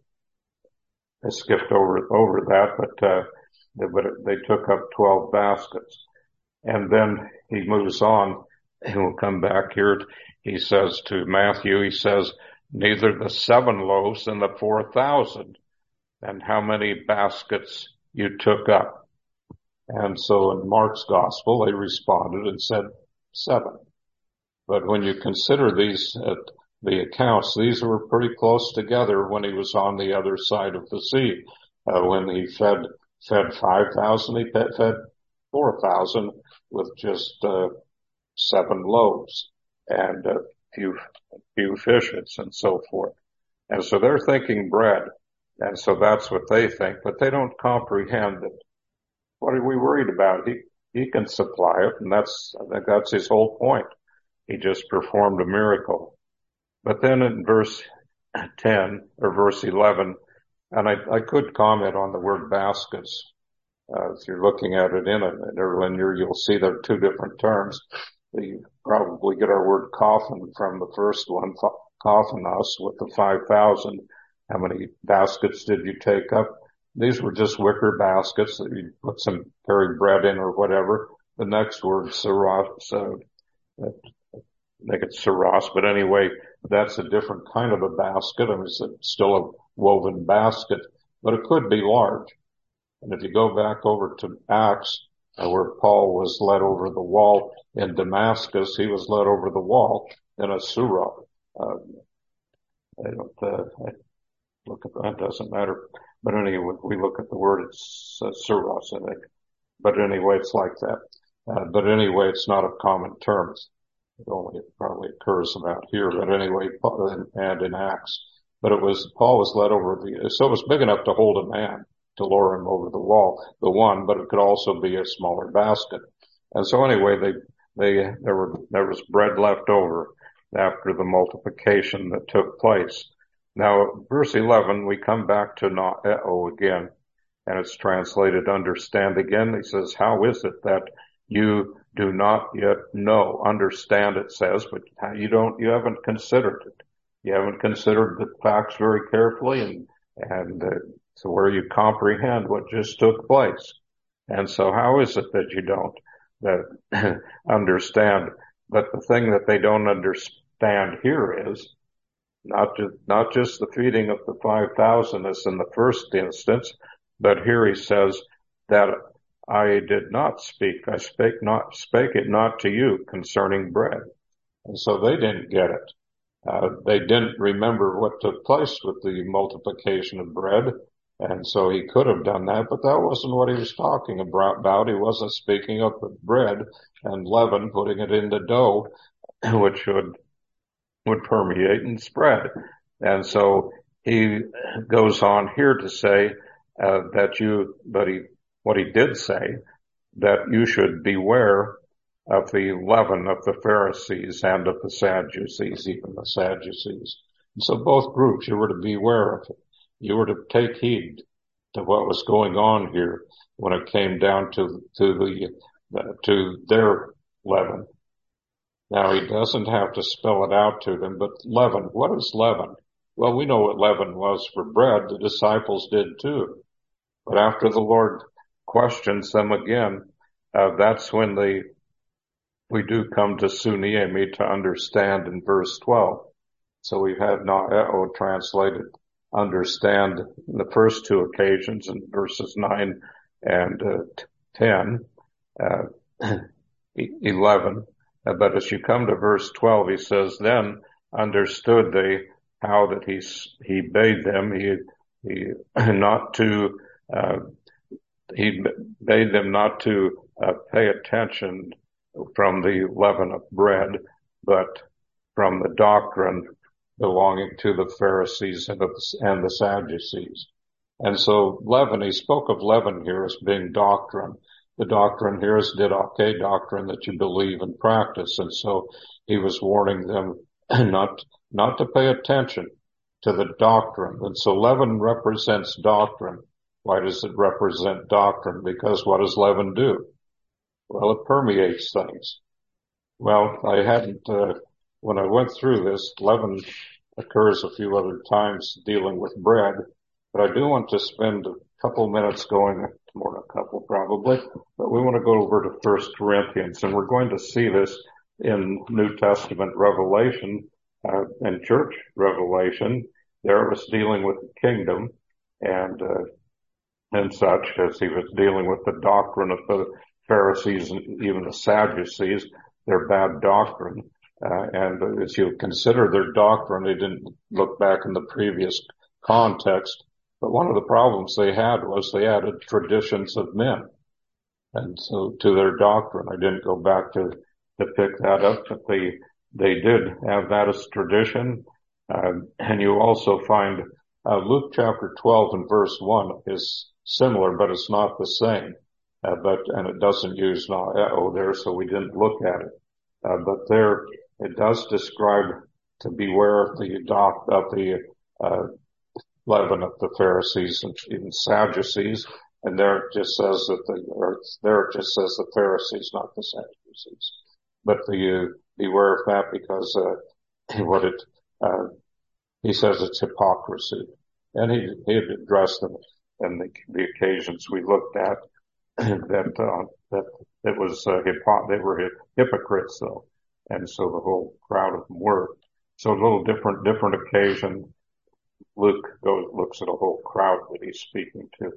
I skipped over, over that, but, uh, they, but they took up twelve baskets. And then he moves on, and we'll come back here. He says to Matthew, he says, neither the seven loaves and the four thousand, and how many baskets you took up. And so in Mark's gospel, they responded and said seven. But when you consider these, uh, the accounts, these were pretty close together when he was on the other side of the sea. Uh, when he fed, fed five thousand, he fed, fed four thousand with just, uh, seven loaves and a few, few fishes and so forth. And so they're thinking bread. And so that's what they think, but they don't comprehend that. What are we worried about? He, he can supply it, and that's, I think that's his whole point. He just performed a miracle. But then in verse ten, or verse eleven, and I, I could comment on the word baskets. Uh, if you're looking at it in a, in a linear, you'll see there are two different terms. We probably get our word coffin from the first one, coffinos, with the five thousand. How many baskets did you take up? These were just wicker baskets that you put some carry bread in or whatever. The next word, saros, so uh, make it saros, but anyway, that's a different kind of a basket. I mean, it's still a woven basket, but it could be large. And if you go back over to Acts, uh, where Paul was led over the wall in Damascus, he was led over the wall in a surah. Uh, I don't, uh, I look at that, doesn't matter. But anyway, we look at the word, it's uh, suros, I think. But anyway, it's like that. Uh, but anyway, it's not a common term. It only it probably occurs about here. But anyway, and in Acts. But it was, Paul was led over the, so it was big enough to hold a man, to lower him over the wall, the one, but it could also be a smaller basket. And so anyway, they, they, there were, there was bread left over after the multiplication that took place. Now, verse eleven, we come back to noeo again, and it's translated understand again. He says, how is it that you do not yet know? Understand, it says, but you don't, you haven't considered it. You haven't considered the facts very carefully, and, and, uh, so where you comprehend what just took place. And so how is it that you don't that understand? But the thing that they don't understand here is not just, not just the feeding of the five thousand as in the first instance, but here he says that I did not speak. I spake not, spake it not to you concerning bread. And so they didn't get it. Uh, they didn't remember what took place with the multiplication of bread. And so he could have done that, but that wasn't what he was talking about. He wasn't speaking of the bread and leaven, putting it into dough, which would, would permeate and spread. And so he goes on here to say, uh, that you, but he, what he did say, that you should beware of the leaven of the Pharisees and of the Sadducees, even the Sadducees. And so both groups, you were to beware of it. You were to take heed to what was going on here when it came down to, to the, uh, to their leaven. Now he doesn't have to spell it out to them, but leaven, what is leaven? Well, we know what leaven was for bread. The disciples did too. But after the Lord questions them again, uh, that's when they, we do come to suniemi, to understand, in verse twelve. So we've had na'eo translated understand in the first two occasions in verses nine and uh, ten, uh, eleven. Uh, but as you come to verse twelve, he says, then understood they how that he, he bade them, he, he, not to, uh, he bade them not to uh, pay attention from the leaven of bread, but from the doctrine belonging to the Pharisees and the, and the Sadducees. And so leaven, he spoke of leaven here as being doctrine. The doctrine here is didache, doctrine that you believe and practice. And so he was warning them not, not to pay attention to the doctrine. And so leaven represents doctrine. Why does it represent doctrine? Because what does leaven do? Well, it permeates things. Well, I hadn't, uh, when I went through this, leaven occurs a few other times dealing with bread, but I do want to spend a couple minutes going, more than a couple probably, but we want to go over to First Corinthians, and we're going to see this in New Testament Revelation, uh, and church Revelation. There it was dealing with the kingdom and, uh, and such, as he was dealing with the doctrine of the Pharisees and even the Sadducees, their bad doctrine. Uh, and as you consider their doctrine, they didn't look back in the previous context. But one of the problems they had was they added traditions of men. And so to their doctrine, I didn't go back to, to pick that up, but they, they did have that as tradition. Uh, and you also find, uh, Luke chapter twelve and verse one is similar, but it's not the same. Uh, but, and it doesn't use na'eo there, so we didn't look at it. Uh, but there, it does describe to beware of the doc, of the, uh, leaven of the Pharisees and even Sadducees. And there it just says that the, or there it just says the Pharisees, not the Sadducees. But the, uh, beware of that because, uh, what it, uh, he says it's hypocrisy. And he, he had addressed them in the, the occasions we looked at. that, uh, that it was, uh, hypo- they were hypocrites though. And so the whole crowd of them were. So a little different, different occasion. Luke goes, looks at a whole crowd that he's speaking to.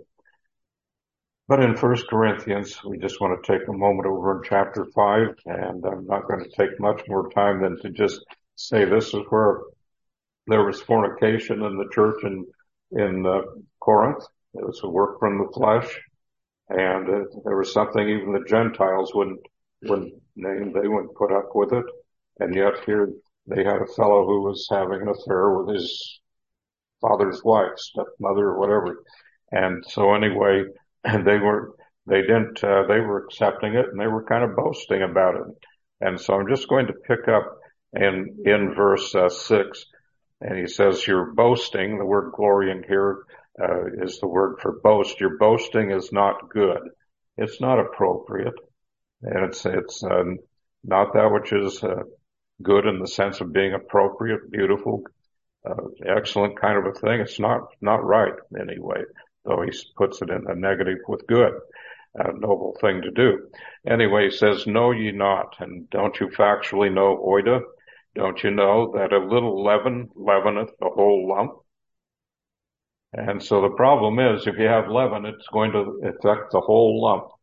But in First Corinthians, we just want to take a moment over in chapter five, and I'm not going to take much more time than to just say this is where there was fornication in the church in, in, uh, Corinth. It was a work from the flesh. And uh, there was something even the Gentiles wouldn't, wouldn't name, they wouldn't put up with it. And yet here they had a fellow who was having an affair with his father's wife, stepmother or whatever. And so anyway, and they were, they didn't, uh, they were accepting it and they were kind of boasting about it. And so I'm just going to pick up in, in verse uh, six. And he says, you're boasting, the word glorying here, Uh, is the word for boast. Your boasting is not good. It's not appropriate. And it's, it's, uh, not that which is, uh, good in the sense of being appropriate, beautiful, uh, excellent kind of a thing. It's not, not right anyway, though he puts it in a negative with good, a noble thing to do. Anyway, he says, know ye not, and don't you factually know oida? Don't you know that a little leaven leaveneth the whole lump? And so the problem is, if you have leaven, it's going to affect the whole lump.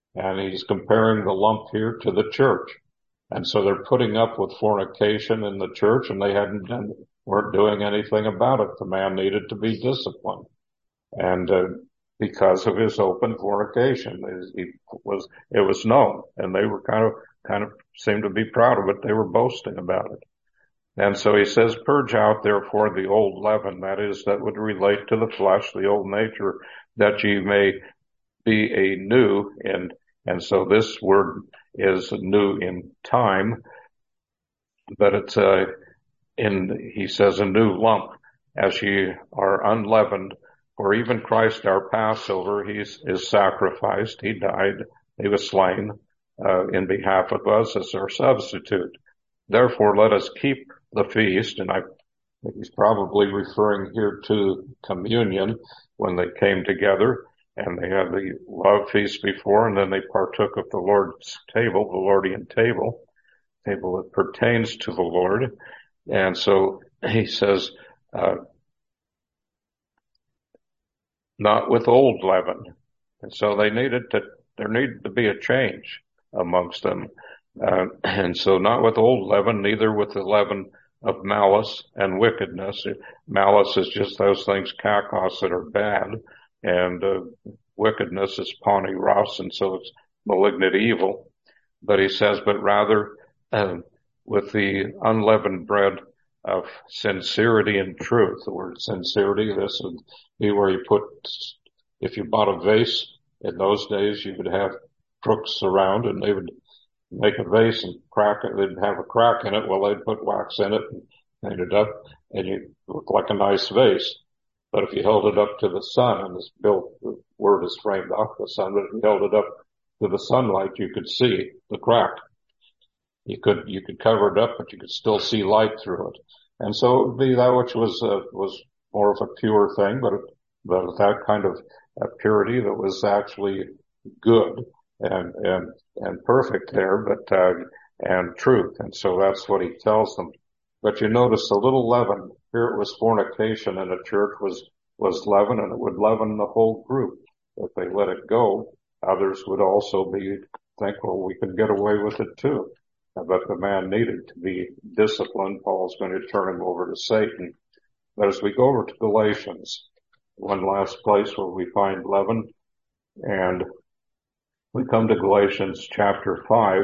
And he's comparing the lump here to the church. And so they're putting up with fornication in the church, and they hadn't done, weren't doing anything about it. The man needed to be disciplined. And, uh, because of his open fornication, he was, it was known, and they were kind of, kind of seemed to be proud of it. They were boasting about it. And so he says, purge out therefore the old leaven, that is, that would relate to the flesh, the old nature, that ye may be a new, and, and so this word is new in time, but it's, uh, in, he says, a new lump, as ye are unleavened. For even Christ, our Passover, he is sacrificed. He died. He was slain, uh, in behalf of us as our substitute. Therefore, let us keep the feast. And I think he's probably referring here to communion when they came together and they had the love feast before, and then they partook of the Lord's table, the Lordian table, table that pertains to the Lord. And so he says, uh, not with old leaven. And so they needed to, there needed to be a change amongst them. Uh, and so not with old leaven, neither with the leaven of malice and wickedness. Malice is just those things, kakos, that are bad. And, uh, wickedness is pani ras, and so it's malignant evil. But he says, but rather, uh, with the unleavened bread of sincerity and truth. The word sincerity, this would be where you put, if you bought a vase in those days, you would have crooks around and they would make a vase and crack it. They'd have a crack in it. Well, they'd put wax in it and paint it up, and you look like a nice vase. But if you held it up to the sun, and this built, the word is framed off the sun, but if you held it up to the sunlight, you could see the crack. You could, you could cover it up, but you could still see light through it. And so it would be that which was, uh, was more of a pure thing, but, but that kind of uh, purity that was actually good and, and, and perfect there, but, uh, and truth. And so that's what he tells them. But you notice a little leaven. Here it was fornication in a church was, was leaven, and it would leaven the whole group. If they let it go, others would also be, think, well, we can get away with it too. But the man needed to be disciplined. Paul's going to turn him over to Satan. But as we go over to Galatians, one last place where we find leaven, and we come to Galatians chapter five.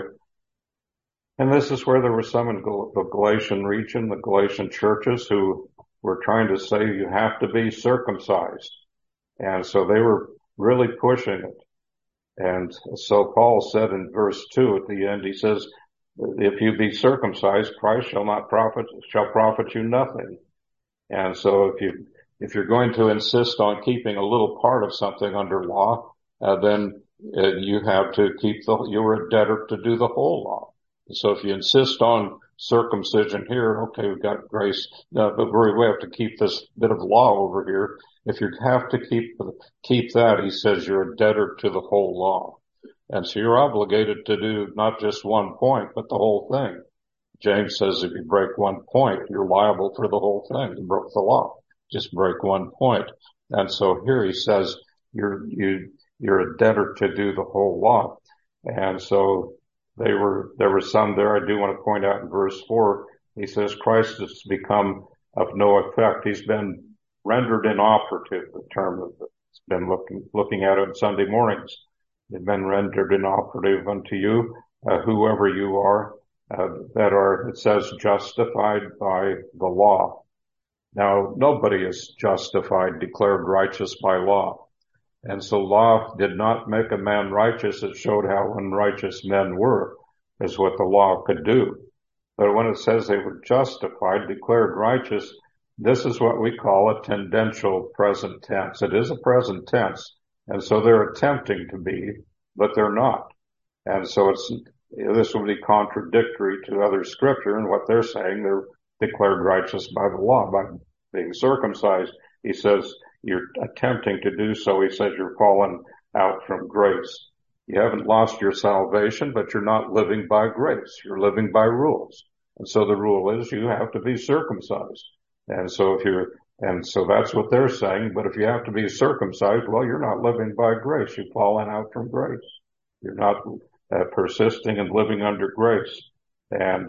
And this is where there were some in the Galatian region, the Galatian churches, who were trying to say you have to be circumcised. And so they were really pushing it. And so Paul said in verse two at the end, he says, if you be circumcised, Christ shall not profit, shall profit you nothing. And so if you, if you're going to insist on keeping a little part of something under law, uh, then uh, you have to keep the, you're a debtor to do the whole law. So if you insist on circumcision here, okay, we've got grace, uh, but we have to keep this bit of law over here. If you have to keep, keep that, he says you're a debtor to the whole law. And so you're obligated to do not just one point, but the whole thing. James says if you break one point, you're liable for the whole thing. You broke the law. Just break one point. And so here he says you're, you, you're a debtor to do the whole law. And so they were, there were some there. I do want to point out in verse four, he says Christ has become of no effect. He's been rendered inoperative, the term that's been looking, looking at it on Sunday mornings. They've been rendered inoperative unto you, uh, whoever you are, uh, that are, it says, justified by the law. Now, nobody is justified, declared righteous by law. And so law did not make a man righteous. It showed how unrighteous men were, is what the law could do. But when it says they were justified, declared righteous, this is what we call a tendential present tense. It is a present tense. And so they're attempting to be, but they're not. And so it's, this would be contradictory to other scripture and what they're saying. They're declared righteous by the law, by being circumcised. He says you're attempting to do so. He says you're fallen out from grace. You haven't lost your salvation, but you're not living by grace. You're living by rules. And so the rule is you have to be circumcised. And so if you're And so that's what they're saying. But if you have to be circumcised, well, you're not living by grace. You've fallen out from grace. You're not uh, persisting and living under grace. And,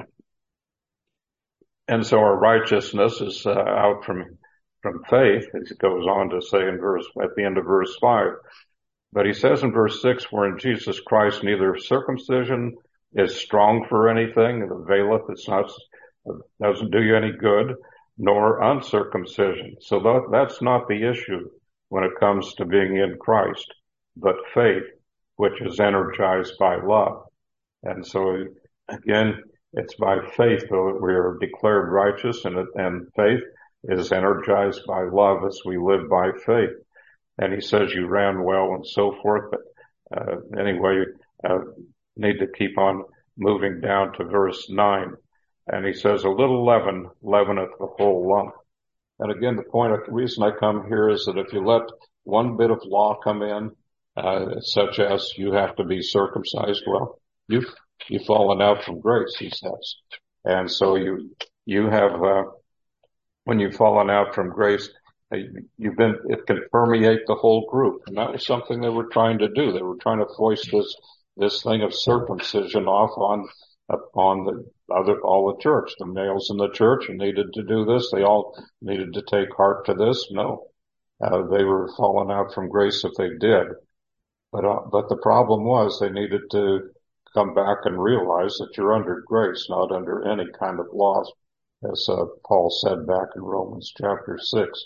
and so our righteousness is uh, out from, from faith, as it goes on to say in verse, at the end of verse five. But he says in verse six, where in Jesus Christ neither circumcision is strong for anything, it availeth, it's not, doesn't do you any good, nor uncircumcision. So that, that's not the issue when it comes to being in Christ, but faith, which is energized by love. And so again, it's by faith that we are declared righteous, and, and faith is energized by love as we live by faith. And he says you ran well and so forth, but uh, anyway, uh, need to keep on moving down to verse nine. And he says, a little leaven leaveneth the whole lump. And again, the point, the reason I come here is that if you let one bit of law come in, uh, such as you have to be circumcised, well, you've, you've fallen out from grace, he says. And so you, you have, uh, when you've fallen out from grace, you've been, it can permeate the whole group. And that was something they were trying to do. They were trying to foist this, this thing of circumcision off on, on the other, all the church. The males in the church needed to do this. They all needed to take heart to this. No, uh, they were falling out from grace if they did. But, uh, but the problem was they needed to come back and realize that you're under grace, not under any kind of laws, as uh, Paul said back in Romans chapter six.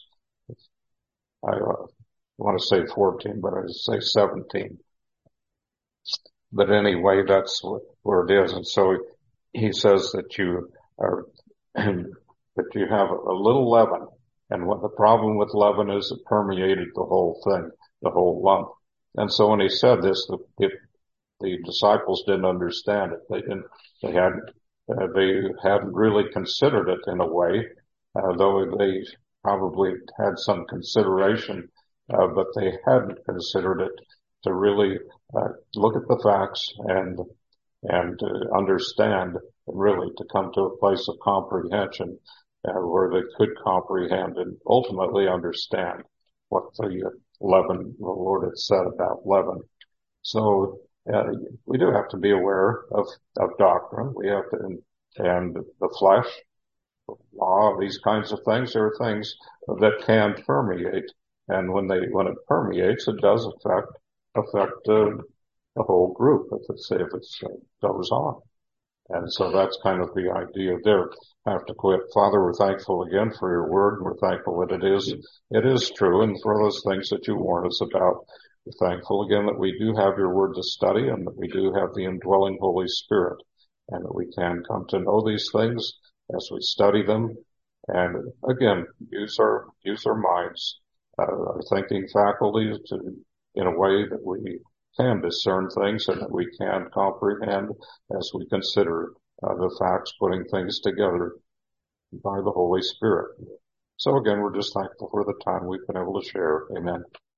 I uh, want to say fourteen, but I say seventeen. But anyway, that's where it is. And so he says that you are, that you have a little leaven. And what the problem with leaven is, it permeated the whole thing, the whole lump. And so when he said this, the, it, the disciples didn't understand it. They didn't, they hadn't, uh, they hadn't really considered it in a way, uh, though they probably had some consideration, uh, but they hadn't considered it to really uh, look at the facts and and uh, understand, and really to come to a place of comprehension uh, where they could comprehend and ultimately understand what the leaven, the Lord had said about leaven. So uh, we do have to be aware of of doctrine. We have to, and, and the flesh, law, these kinds of things, there are things that can permeate. And when they, when it permeates, it does affect, affect, uh, the whole group, if it's, if it's, uh, goes on. And so that's kind of the idea there. I have to quit. Father, we're thankful again for your word, and we're thankful that it is, it is true, and for those things that you warn us about. We're thankful again that we do have your word to study, and that we do have the indwelling Holy Spirit, and that we can come to know these things as we study them, and again, use our, use our minds, uh, our thinking faculties to, in a way that we can discern things and that we can comprehend as we consider uh, the facts, putting things together by the Holy Spirit. So again, we're just thankful for the time we've been able to share. Amen.